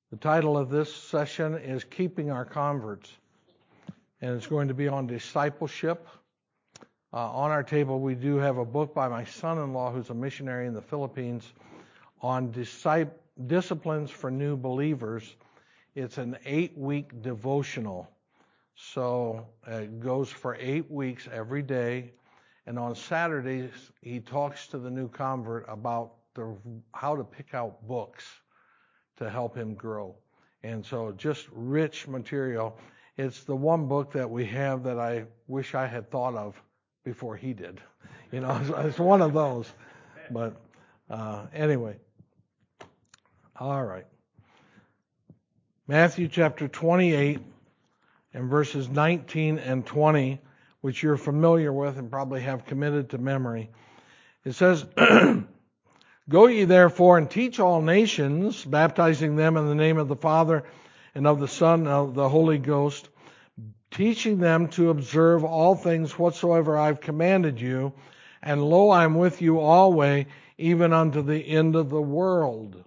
The title of this session is Keeping Our Converts, and it's going to be on discipleship. On our table, we do have a book by my son-in-law, who's a missionary in the Philippines, on disciplines for new believers. It's an 8-week devotional, so it goes for 8 weeks every day, and on Saturdays, he talks to the new convert about how to pick out books to help him grow. And so just rich material. It's the one book that we have that I wish I had thought of before he did. You know, it's one of those. But anyway. All right. Matthew chapter 28 and verses 19 and 20, which you're familiar with and probably have committed to memory. It says, Go ye therefore and teach all nations, baptizing them in the name of the Father and of the Son and of the Holy Ghost, teaching them to observe all things whatsoever I've commanded you, and lo, I'm with you always, even unto the end of the world.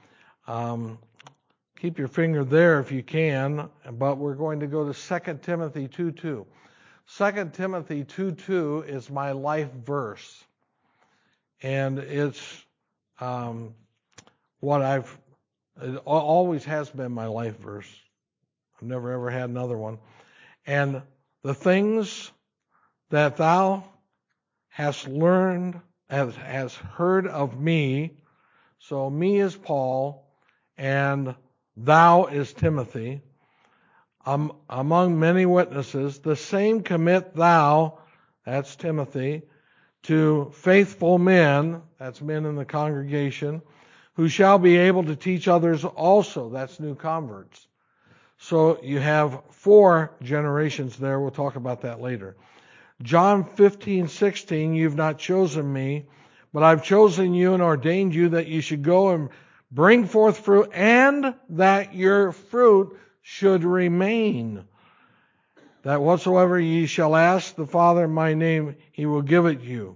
Keep your finger there if you can, but we're going to go to 2 Timothy 2:2. 2 Timothy 2:2 is my life verse, and it's it always has been my life verse. I've never ever had another one. And the things that thou hast learned, has heard of me, so me is Paul, and thou is Timothy, among many witnesses, the same commit thou, that's Timothy, to faithful men, that's men in the congregation, who shall be able to teach others also, that's new converts. So you have 4 generations there. We'll talk about that later. John 15:16, you've not chosen me, but I've chosen you and ordained you that you should go and bring forth fruit, and that your fruit should remain. That whatsoever ye shall ask the Father in my name, he will give it you.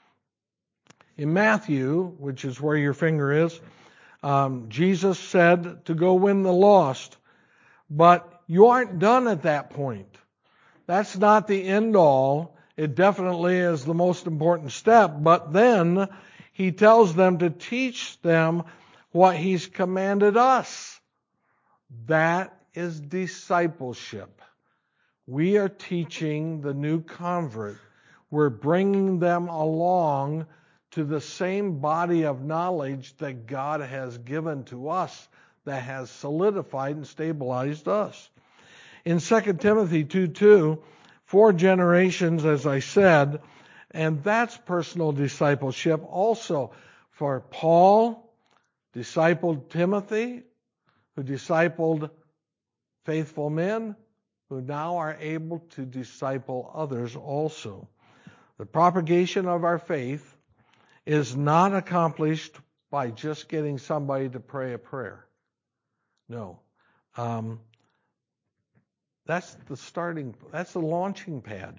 In Matthew, which is where your finger is, Jesus said to go win the lost. But you aren't done at that point. That's not the end all. It definitely is the most important step. But then he tells them to teach them what he's commanded us. That is discipleship. We are teaching the new convert. We're bringing them along to the same body of knowledge that God has given to us, that has solidified and stabilized us. In 2 Timothy 2:2, 4 generations, as I said, and that's personal discipleship also. For Paul discipled Timothy, who discipled faithful men, who now are able to disciple others also. The propagation of our faith is not accomplished by just getting somebody to pray a prayer. No. That's the launching pad.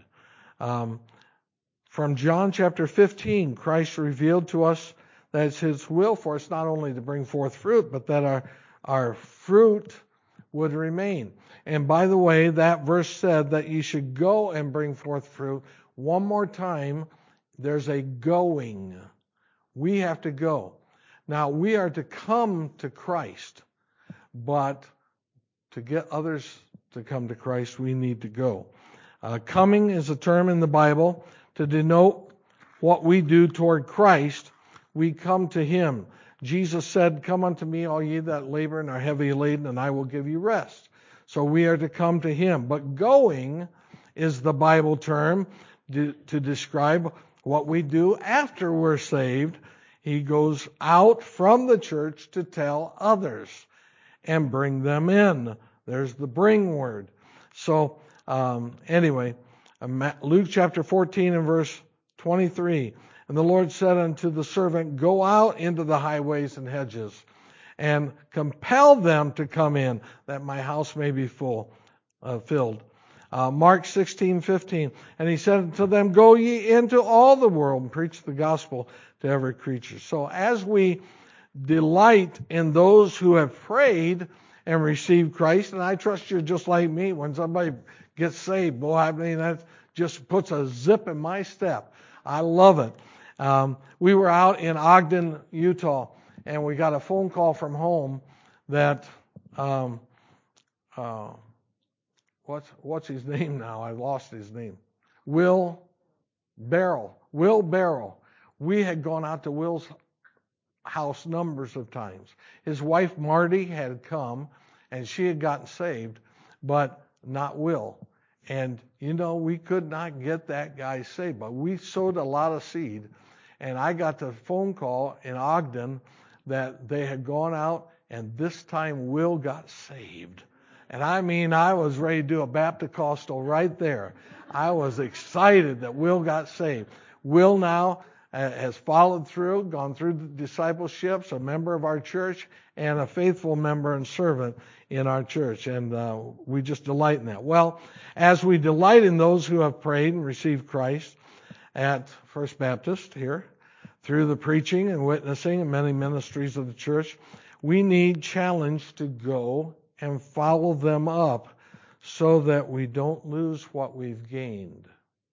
From John chapter 15, Christ revealed to us that it's his will for us not only to bring forth fruit, but that our fruit would remain. And by the way, that verse said that you should go and bring forth fruit. One more time, there's a going. We have to go. Now, we are to come to Christ, but to get others to come to Christ, we need to go. Coming is a term in the Bible to denote what we do toward Christ. We come to him. Jesus said, Come unto me, all ye that labor and are heavy laden, and I will give you rest. So we are to come to him. But going is the Bible term to describe what we do after we're saved. He goes out from the church to tell others and bring them in. There's the bring word. So anyway, Luke chapter 14 and verse 23. And the Lord said unto the servant, Go out into the highways and hedges, and compel them to come in, that my house may be filled. Mark 16:15. And he said unto them, Go ye into all the world and preach the gospel to every creature. So as we delight in those who have prayed and received Christ. And I trust you're just like me. When somebody gets saved, boy, I mean, that just puts a zip in my step. I love it. We were out in Ogden, Utah, and we got a phone call from home that, what's his name now? I lost his name. Will Barrel. We had gone out to Will's house numbers of times. His wife Marty had come, and she had gotten saved, but not Will. And, we could not get that guy saved, but we sowed a lot of seed. And I got the phone call in Ogden that they had gone out, and this time Will got saved. And I mean, I was ready to do a Baptist-costal right there. I was excited that Will got saved. Will now has followed through, gone through the discipleships, a member of our church, and a faithful member and servant in our church. And we just delight in that. Well, as we delight in those who have prayed and received Christ at First Baptist here, through the preaching and witnessing and many ministries of the church, we need challenge to go and follow them up so that we don't lose what we've gained.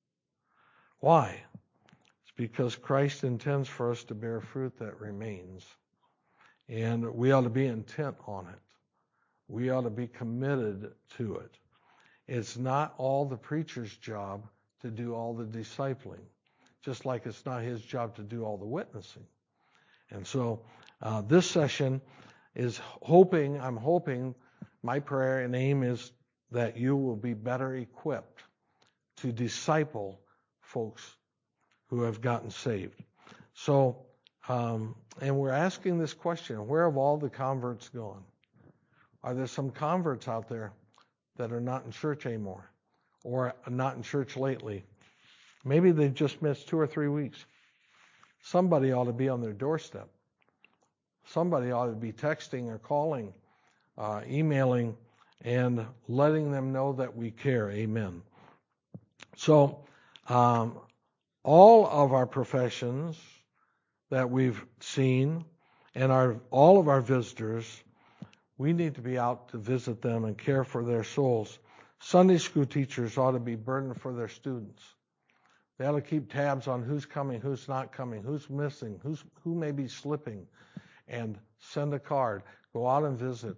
Why? It's because Christ intends for us to bear fruit that remains. And we ought to be intent on it. We ought to be committed to it. It's not all the preacher's job to do all the discipling, just like it's not his job to do all the witnessing. And so this session is I'm hoping, my prayer and aim is that you will be better equipped to disciple folks who have gotten saved. So, and we're asking this question, where have all the converts gone? Are there some converts out there that are not in church anymore or not in church lately? Maybe they've just missed 2 or 3 weeks. Somebody ought to be on their doorstep. Somebody ought to be texting or calling, emailing, and letting them know that we care. Amen. So, all of our professions that we've seen and all of our visitors, we need to be out to visit them and care for their souls. Sunday school teachers ought to be burdened for their students. They ought to keep tabs on who's coming, who's not coming, who's missing, who may be slipping, and send a card. Go out and visit.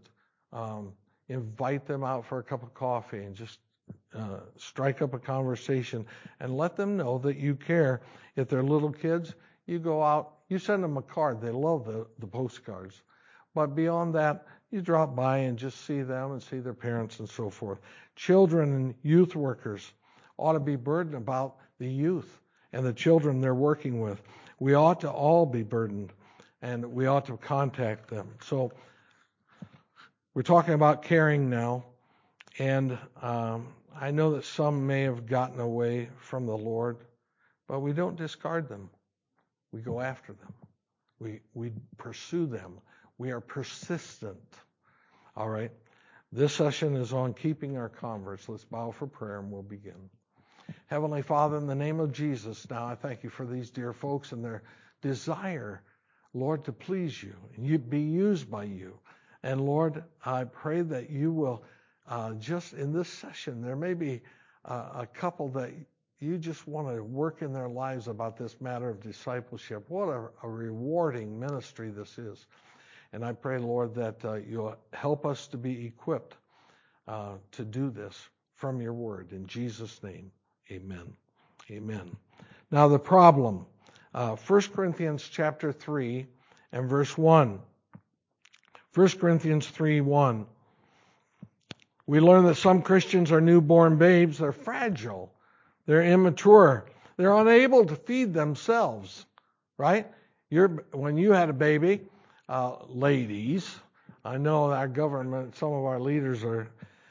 Invite them out for a cup of coffee and just strike up a conversation and let them know that you care. If they're little kids, you go out, you send them a card. They love the postcards. But beyond that, you drop by and just see them and see their parents and so forth. Children and youth workers ought to be burdened about the youth and the children they're working with. We ought to all be burdened, and we ought to contact them. So we're talking about caring now, and I know that some may have gotten away from the Lord, but we don't discard them. We go after them. We pursue them. We are persistent. All right. This session is on keeping our converts. Let's bow for prayer and we'll begin. Heavenly Father, in the name of Jesus, now I thank you for these dear folks and their desire, Lord, to please you and be used by you. And Lord, I pray that you will just in this session, there may be a couple that you just want to work in their lives about this matter of discipleship. What a rewarding ministry this is. And I pray, Lord, that you'll help us to be equipped to do this from your word. In Jesus' name, amen. Amen. Now the problem, 1 Corinthians chapter 3 and verse 1. 1 Corinthians 3:1. We learn that some Christians are newborn babes. They're fragile. They're immature. They're unable to feed themselves, right? When you had a baby, ladies, I know our government, some of our leaders are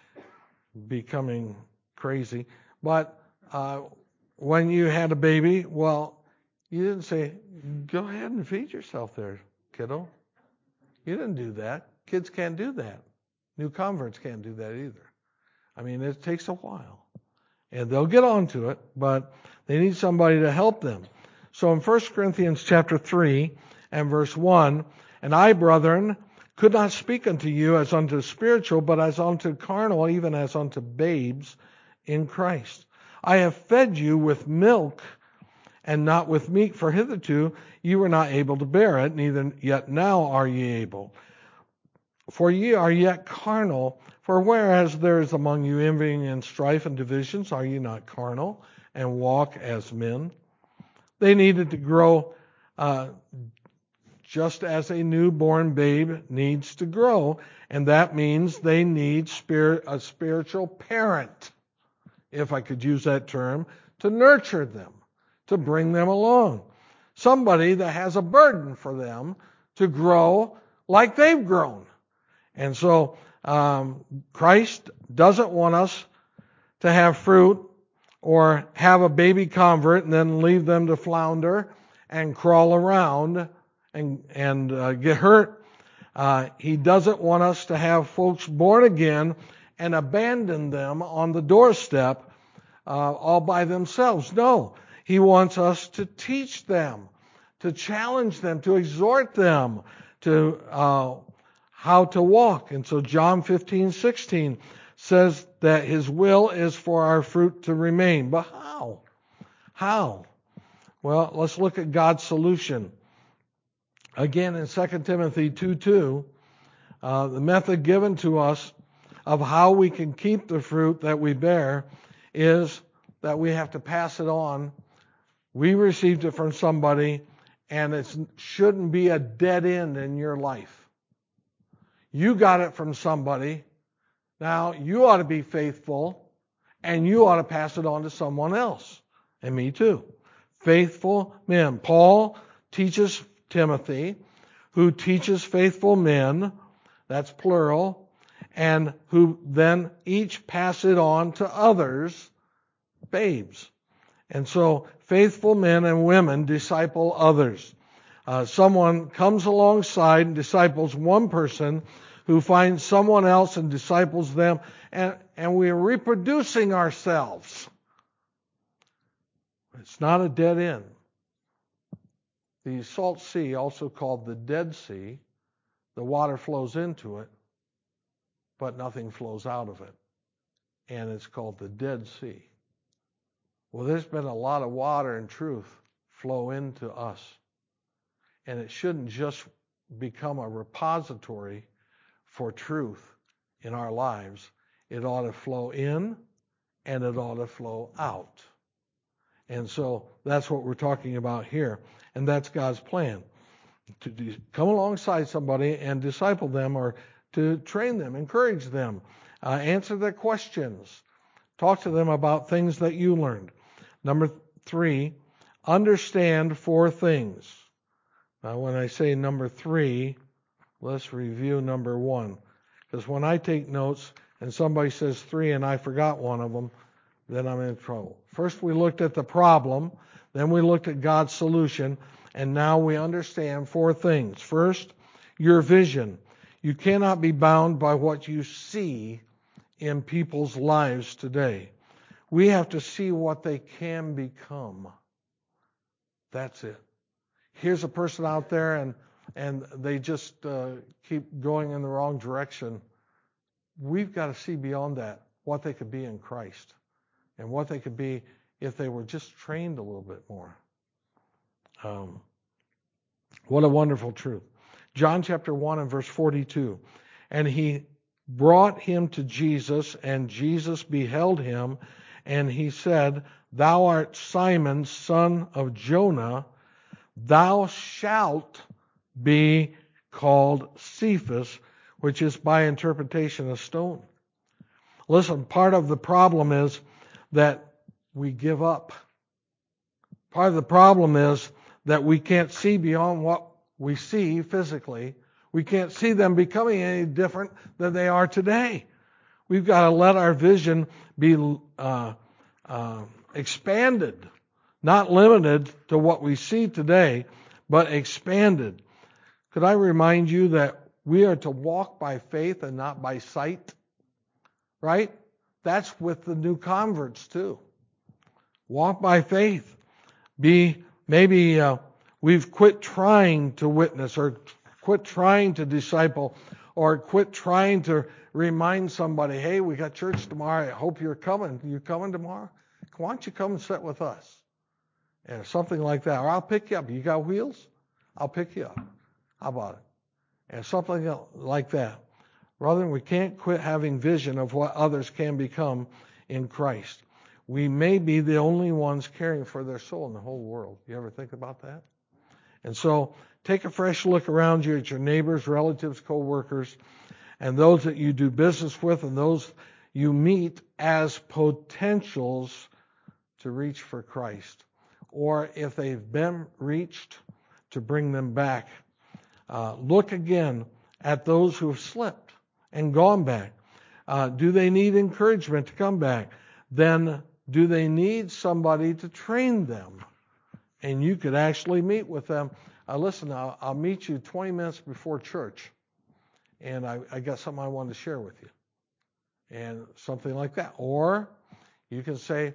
becoming crazy, but when you had a baby, well, you didn't say, go ahead and feed yourself there, kiddo. You didn't do that. Kids can't do that. New converts can't do that either. I mean, it takes a while. And they'll get onto it, but they need somebody to help them. So in 1 Corinthians chapter 3 and verse 1, and I, brethren, could not speak unto you as unto spiritual, but as unto carnal, even as unto babes in Christ. I have fed you with milk and not with meat, for hitherto you were not able to bear it, neither yet now are ye able. For ye are yet carnal, for whereas there is among you envying and strife and divisions, are ye not carnal, and walk as men? They needed to grow just as a newborn babe needs to grow, and that means they need a spiritual parent, if I could use that term, to nurture them, to bring them along. Somebody that has a burden for them to grow like they've grown. And so Christ doesn't want us to have fruit or have a baby convert and then leave them to flounder and crawl around and get hurt. He doesn't want us to have folks born again and abandon them on the doorstep all by themselves. No, He wants us to teach them, to challenge them, to exhort them to how to walk. And so John 15:16 says that His will is for our fruit to remain. But how? How? Well, let's look at God's solution. Again, in 2 Timothy 2:2, the method given to us of how we can keep the fruit that we bear is that we have to pass it on. We received it from somebody, and it shouldn't be a dead end in your life. You got it from somebody. Now, you ought to be faithful, and you ought to pass it on to someone else. And me too. Faithful men. Paul teaches Timothy, who teaches faithful men, that's plural, and who then each pass it on to others, babes. And so faithful men and women disciple others. Someone comes alongside and disciples one person who finds someone else and disciples them, and we are reproducing ourselves. It's not a dead end. The Salt Sea, also called the Dead Sea, the water flows into it, but nothing flows out of it. And it's called the Dead Sea. Well, there's been a lot of water and truth flow into us. And it shouldn't just become a repository for truth in our lives. It ought to flow in and it ought to flow out. And so that's what we're talking about here. And that's God's plan. To come alongside somebody and disciple them, or to train them, encourage them, answer their questions, talk to them about things that you learned. Number 3, understand 4 things. Now, when I say number 3, let's review number 1. Because when I take notes and somebody says 3 and I forgot one of them, then I'm in trouble. First, we looked at the problem. Then we looked at God's solution. And now we understand 4 things. First, your vision. You cannot be bound by what you see in people's lives today. We have to see what they can become. That's it. Here's a person out there and they just keep going in the wrong direction. We've got to see beyond that what they could be in Christ and what they could be if they were just trained a little bit more. What a wonderful truth. John chapter 1 and verse 42. And he brought him to Jesus, and Jesus beheld him, and he said, Thou art Simon, son of Jonah. Thou shalt be called Cephas, which is by interpretation a stone. Listen, part of the problem is that we give up. Part of the problem is that we can't see beyond what we see physically. We can't see them becoming any different than they are today. We've got to let our vision be expanded, not limited to what we see today, but expanded. Could I remind you that we are to walk by faith and not by sight? Right? That's with the new converts too. Walk by faith. Maybe we've quit trying to witness or quit trying to disciple or quit trying to remind somebody, hey, we got church tomorrow. I hope you're coming. You coming tomorrow? Why don't you come and sit with us? And something like that. Or I'll pick you up. You got wheels? I'll pick you up. How about it? And something like that. Rather, we can't quit having vision of what others can become in Christ. We may be the only ones caring for their soul in the whole world. You ever think about that? And so take a fresh look around you at your neighbors, relatives, co-workers, and those that you do business with and those you meet as potentials to reach for Christ. Or if they've been reached, to bring them back. Look again at those who have slipped and gone back. Do they need encouragement to come back? Then do they need somebody to train them? And you could actually meet with them. Listen, I'll meet you 20 minutes before church, and I got something I want to share with you. And something like that. Or you can say,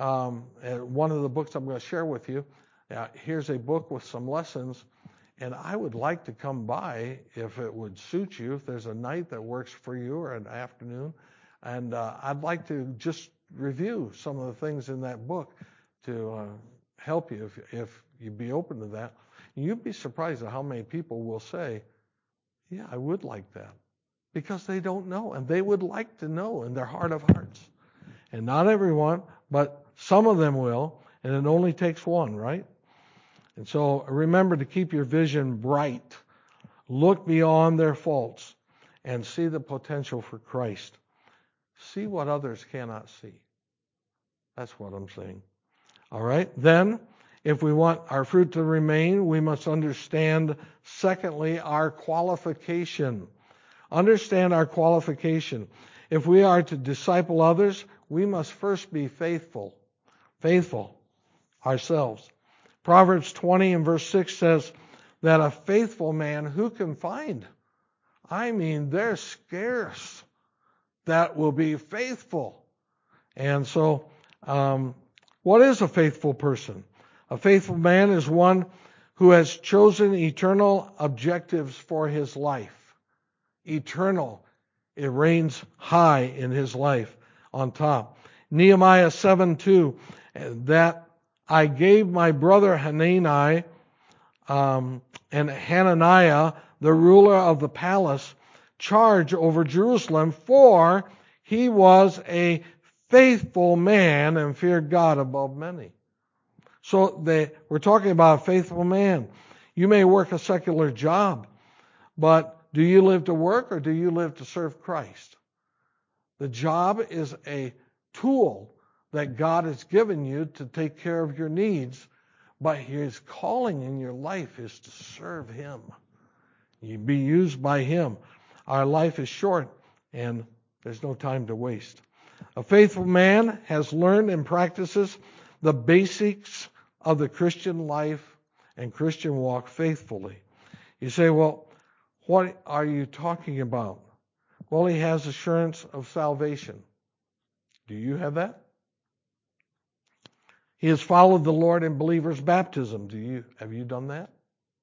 one of the books I'm going to share with you, here's a book with some lessons, and I would like to come by if it would suit you, if there's a night that works for you or an afternoon, and I'd like to just review some of the things in that book to help you if you'd be open to that. You'd be surprised at how many people will say, yeah, I would like that, because they don't know, and they would like to know in their heart of hearts. And not everyone, but some of them will, and it only takes one, right? And so remember to keep your vision bright. Look beyond their faults and see the potential for Christ. See what others cannot see. That's what I'm saying. All right? Then, if we want our fruit to remain, we must understand, secondly, our qualification. Understand our qualification. If we are to disciple others, we must first be faithful. Faithful ourselves. Proverbs 20 and verse 6 says that a faithful man who can find? I mean, they're scarce that will be faithful. And so, what is a faithful person? A faithful man is one who has chosen eternal objectives for his life. Eternal. It reigns high in his life on top. Nehemiah 7:2, that I gave my brother Hanani and Hananiah, the ruler of the palace, charge over Jerusalem, for he was a faithful man and feared God above many. So we're talking about a faithful man. You may work a secular job, but do you live to work or do you live to serve Christ? The job is a tool that God has given you to take care of your needs, but His calling in your life is to serve Him. You be used by Him. Our life is short, and there's no time to waste. A faithful man has learned and practices the basics of the Christian life and Christian walk faithfully. You say, well, what are you talking about? Well, he has assurance of salvation. Do you have that? He has followed the Lord in believers' baptism. Have you done that?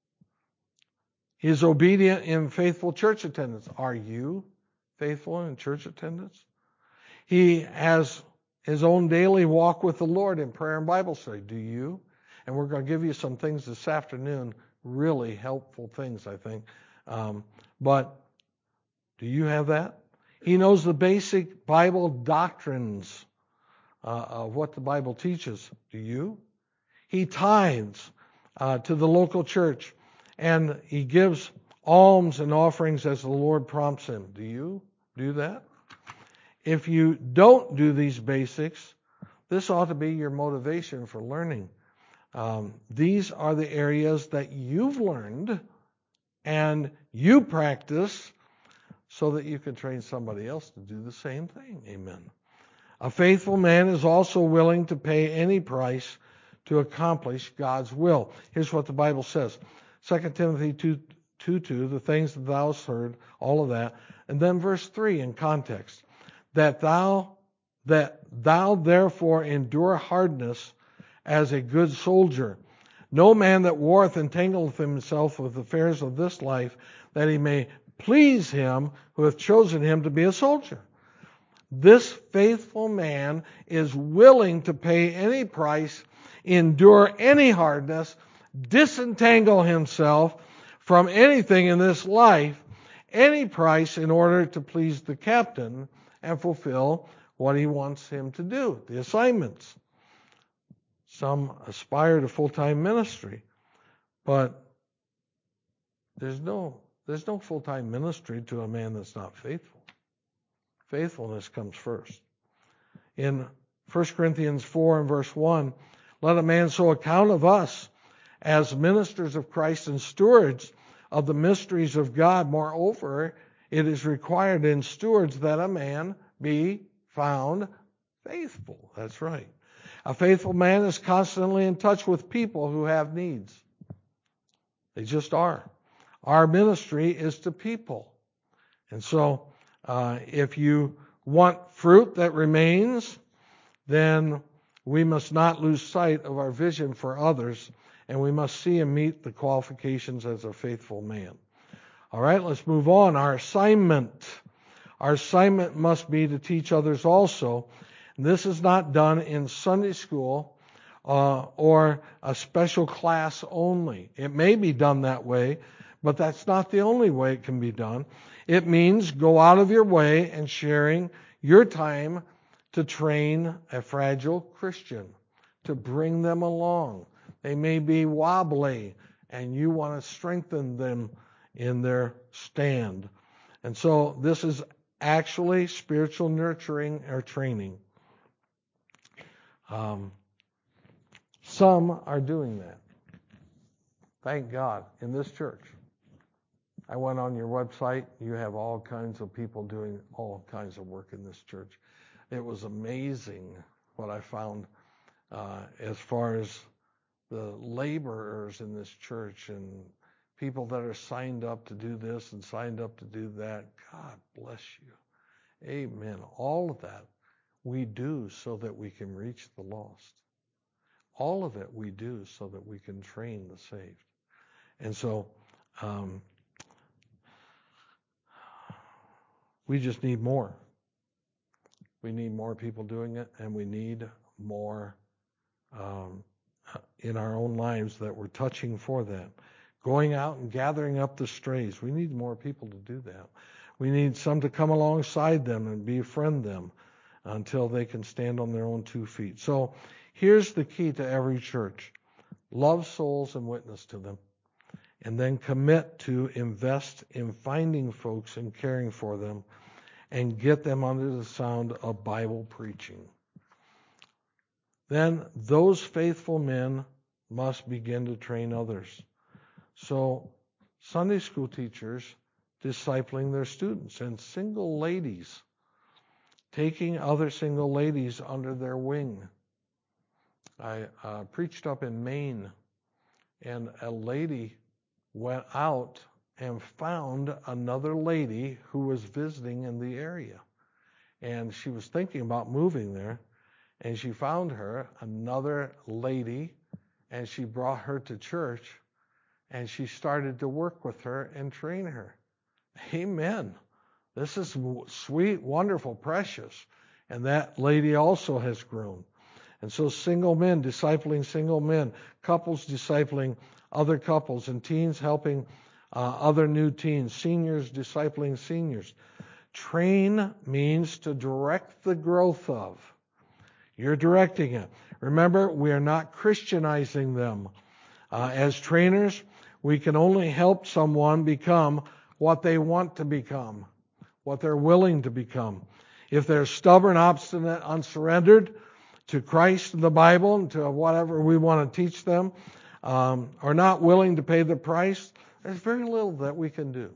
He is obedient in faithful church attendance. Are you faithful in church attendance? He has his own daily walk with the Lord in prayer and Bible study. Do you? And we're going to give you some things this afternoon, really helpful things, I think. But do you have that? He knows the basic Bible doctrines of what the Bible teaches. Do you? He tithes to the local church, and he gives alms and offerings as the Lord prompts him. Do you do that? If you don't do these basics, this ought to be your motivation for learning. These are the areas that you've learned and you practice so that you can train somebody else to do the same thing. Amen. A faithful man is also willing to pay any price to accomplish God's will. Here's what the Bible says. 2 Timothy 2:2, the things that thou hast heard, all of that. And then verse 3 in context. That thou therefore endure hardness as a good soldier. No man that warreth entangleth himself with affairs of this life, that he may please him who hath chosen him to be a soldier. This faithful man is willing to pay any price, endure any hardness, disentangle himself from anything in this life, any price, in order to please the captain and fulfill what he wants him to do, the assignments. Some aspire to full-time ministry, but there's no full-time ministry to a man that's not faithful. Faithfulness comes first. In 1 Corinthians 4 and verse 1, let a man so account of us as ministers of Christ and stewards of the mysteries of God. Moreover, it is required in stewards that a man be found faithful. That's right. A faithful man is constantly in touch with people who have needs. They just are. Our ministry is to people. And so, if you want fruit that remains, then we must not lose sight of our vision for others, and we must see and meet the qualifications as a faithful man. All right, let's move on. Our assignment. Our assignment must be to teach others also. This is not done in Sunday school or a special class only. It may be done that way, but that's not the only way it can be done. It means go out of your way and sharing your time to train a fragile Christian, to bring them along. They may be wobbly, and you want to strengthen them in their stand. And so this is actually spiritual nurturing or training. Some are doing that. Thank God, in this church. I went on your website. You have all kinds of people doing all kinds of work in this church. It was amazing what I found as far as the laborers in this church and people that are signed up to do this and signed up to do that. God bless you. Amen. All of that we do so that we can reach the lost. All of it we do so that we can train the saved. And so we just need more. We need more people doing it, and we need more in our own lives that we're touching for that. Going out and gathering up the strays. We need more people to do that. We need some to come alongside them and befriend them until they can stand on their own 2 feet. So here's the key to every church. Love souls and witness to them. And then commit to invest in finding folks and caring for them and get them under the sound of Bible preaching. Then those faithful men must begin to train others. So Sunday school teachers discipling their students, and single ladies taking other single ladies under their wing. I preached up in Maine, and a lady went out and found another lady who was visiting in the area. And she was thinking about moving there, and she found her, another lady, and she brought her to church, and she started to work with her and train her. Amen. This is sweet, wonderful, precious. And that lady also has grown. And so single men discipling single men, couples discipling other couples, and teens helping other new teens, seniors discipling seniors. Train means to direct the growth of. You're directing it. Remember, we are not Christianizing them. As trainers, we can only help someone become what they want to become, what they're willing to become. If they're stubborn, obstinate, unsurrendered to Christ and the Bible and to whatever we want to teach them, are not willing to pay the price, there's very little that we can do.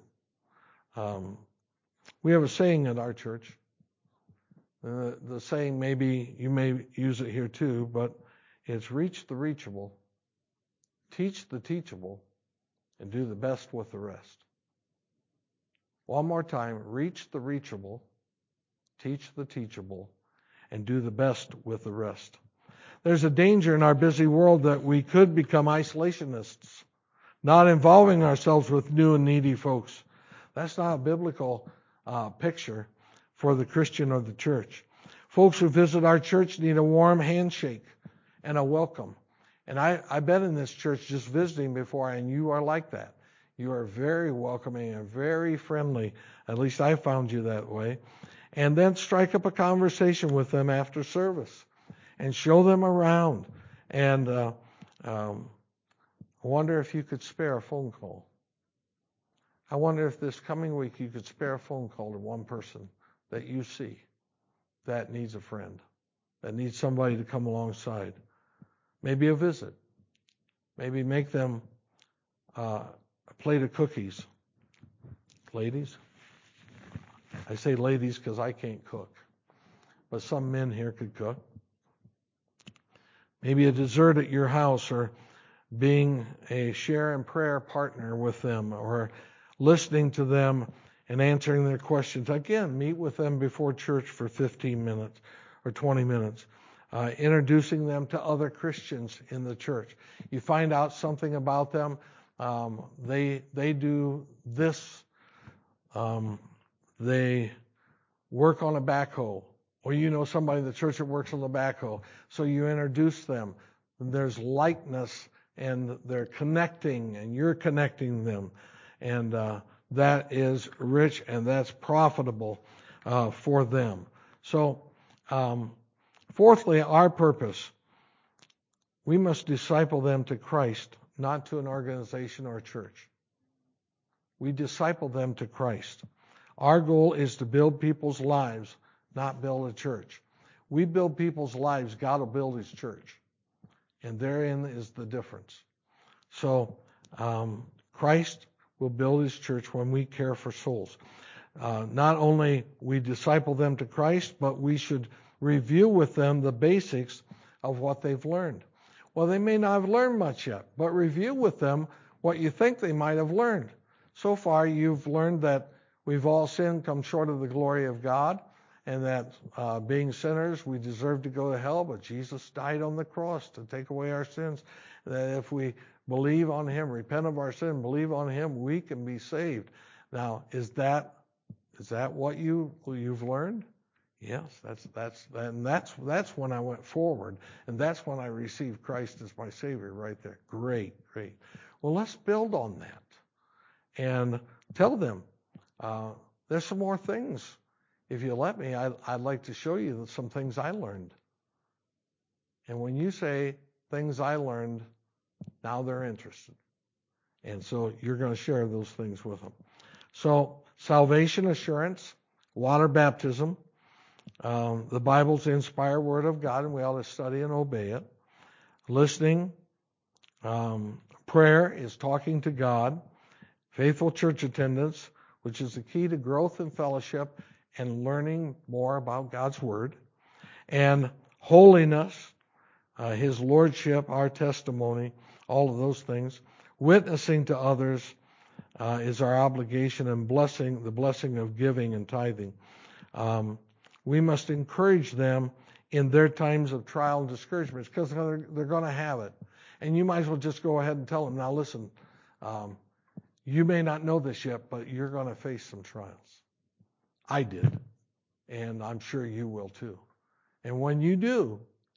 We have a saying at our church. The saying, maybe you may use it here too, but it's reach the reachable, teach the teachable, and do the best with the rest. One more time, reach the reachable, teach the teachable, and do the best with the rest. There's a danger in our busy world that we could become isolationists, not involving ourselves with new and needy folks. That's not a biblical picture for the Christian or the church. Folks who visit our church need a warm handshake and a welcome. And I've been in this church just visiting before, and you are like that. You are very welcoming and very friendly. At least I found you that way. And then strike up a conversation with them after service and show them around. And I wonder if you could spare a phone call. I wonder if this coming week you could spare a phone call to one person that you see that needs a friend, that needs somebody to come alongside. Maybe a visit. Maybe make them a plate of cookies. Ladies? I say ladies because I can't cook. But some men here could cook. Maybe a dessert at your house, or being a share and prayer partner with them, or listening to them and answering their questions. Again, meet with them before church for 15 minutes or 20 minutes. Introducing them to other Christians in the church. You find out something about them. They do this. They work on a backhoe. Or you know somebody in the church that works on the backhoe. So you introduce them. There's likeness, and they're connecting, and you're connecting them. And that is rich, and that's profitable for them. So, fourthly, our purpose. We must disciple them to Christ, not to an organization or a church. We disciple them to Christ. Our goal is to build people's lives, not build a church. We build people's lives, God will build His church. And therein is the difference. So, Christ will build His church when we care for souls. Not only we disciple them to Christ, but we should review with them the basics of what they've learned. Well, they may not have learned much yet, but review with them what you think they might have learned. So far, you've learned that we've all sinned, come short of the glory of God, and that being sinners, we deserve to go to hell, but Jesus died on the cross to take away our sins. That if we believe on Him, repent of our sin, believe on Him, we can be saved. Now, is that what you've learned? Yes, that's when I went forward, and that's when I received Christ as my Savior right there. Great. Well, let's build on that and tell them there's some more things. If you let me, I'd like to show you some things I learned. And when you say things I learned, now they're interested. And so you're going to share those things with them. So salvation assurance, water baptism. The Bible's the inspired Word of God, and we ought to study and obey it. Listening. Prayer is talking to God. Faithful church attendance, which is the key to growth and fellowship and learning more about God's Word. And holiness, His Lordship, our testimony, all of those things. Witnessing to others is our obligation, and the blessing of giving and tithing. We must encourage them in their times of trial and discouragement, because they're going to have it. And you might as well just go ahead and tell them, now listen, you may not know this yet, but you're going to face some trials. I did, and I'm sure you will too. And when you do,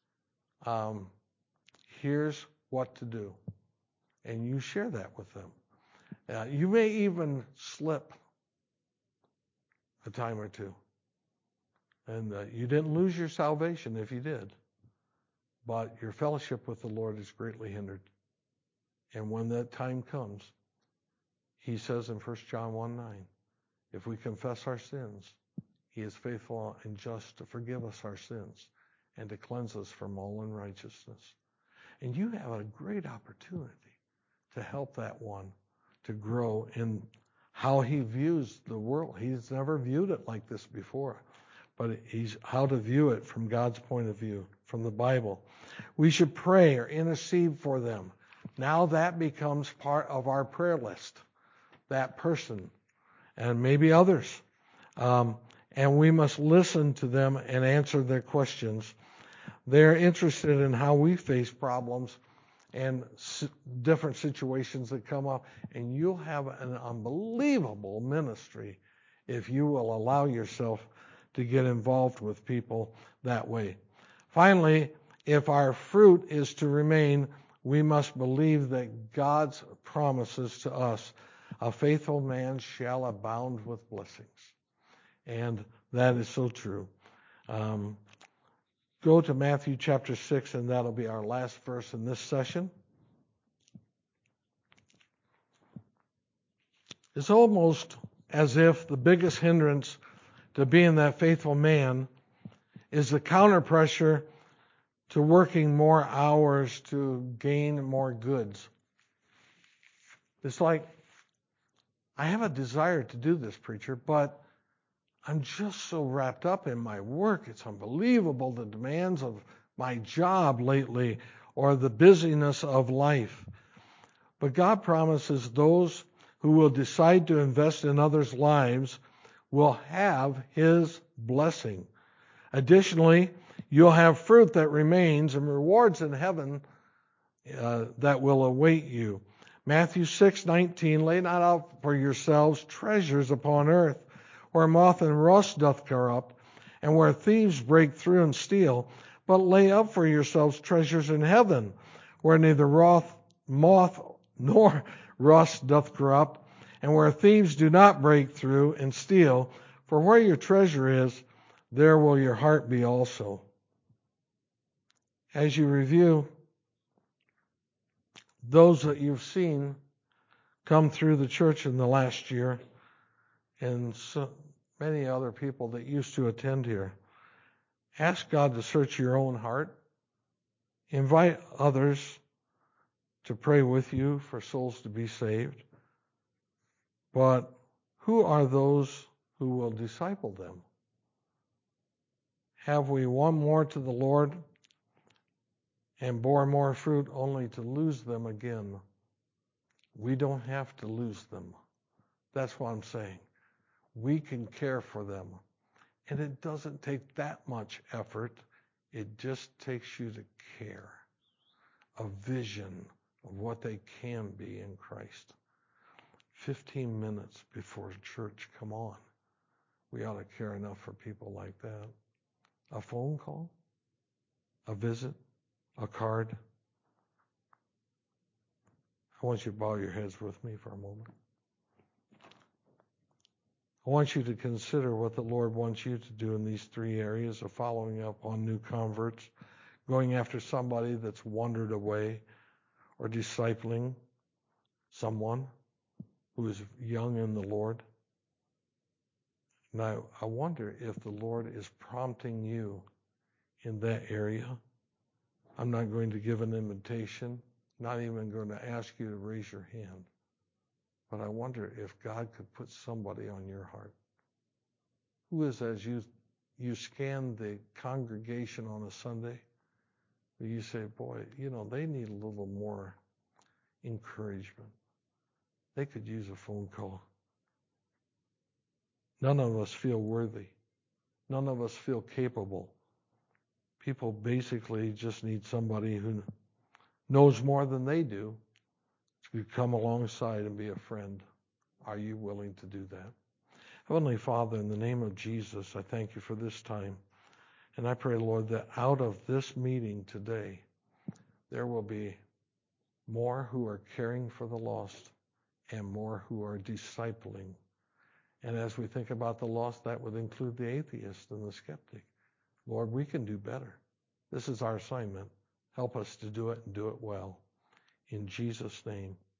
here's what to do. And you share that with them. You may even slip a time or two. And you didn't lose your salvation if you did. But your fellowship with the Lord is greatly hindered. And when that time comes, He says in 1 John 1:9, if we confess our sins, He is faithful and just to forgive us our sins and to cleanse us from all unrighteousness. And you have a great opportunity to help that one to grow in how he views the world. He's never viewed it like this before, but he's how to view it from God's point of view, from the Bible. We should pray or intercede for them. Now that becomes part of our prayer list, that person, and maybe others. And we must listen to them and answer their questions. They're interested in how we face problems and different situations that come up. And you'll have an unbelievable ministry if you will allow yourself to get involved with people that way. Finally, if our fruit is to remain, we must believe that God's promises to us, a faithful man shall abound with blessings. And that is so true. Go to Matthew chapter 6, and that'll be our last verse in this session. It's almost as if the biggest hindrance to being that faithful man is the counter pressure to working more hours to gain more goods. It's like, I have a desire to do this, preacher, but I'm just so wrapped up in my work. It's unbelievable, the demands of my job lately or the busyness of life. But God promises those who will decide to invest in others' lives will have His blessing. Additionally, you'll have fruit that remains and rewards in heaven that will await you. Matthew 6:19, lay not out for yourselves treasures upon earth, where moth and rust doth corrupt, and where thieves break through and steal, but lay up for yourselves treasures in heaven, where neither moth nor rust doth corrupt, and where thieves do not break through and steal. For where your treasure is, there will your heart be also. As you review those that you've seen come through the church in the last year, and so many other people that used to attend here, ask God to search your own heart. Invite others to pray with you for souls to be saved. But who are those who will disciple them? Have we won more to the Lord and bore more fruit only to lose them again? We don't have to lose them. That's what I'm saying. We can care for them. And it doesn't take that much effort. It just takes you to care, a vision of what they can be in Christ. 15 minutes before church, come on. We ought to care enough for people like that. A phone call, a visit, a card. I want you to bow your heads with me for a moment. I want you to consider what the Lord wants you to do in these three areas of following up on new converts, going after somebody that's wandered away, or discipling someone who is young in the Lord. Now, I wonder if the Lord is prompting you in that area. I'm not going to give an invitation, not even going to ask you to raise your hand. But I wonder if God could put somebody on your heart. Who is, as you scan the congregation on a Sunday, you say, boy, they need a little more encouragement. They could use a phone call. None of us feel worthy. None of us feel capable. People basically just need somebody who knows more than they do to come alongside and be a friend. Are you willing to do that? Heavenly Father, in the name of Jesus, I thank you for this time. And I pray, Lord, that out of this meeting today, there will be more who are caring for the lost and more who are discipling. And as we think about the lost, that would include the atheist and the skeptic. Lord, we can do better. This is our assignment. Help us to do it and do it well. In Jesus' name.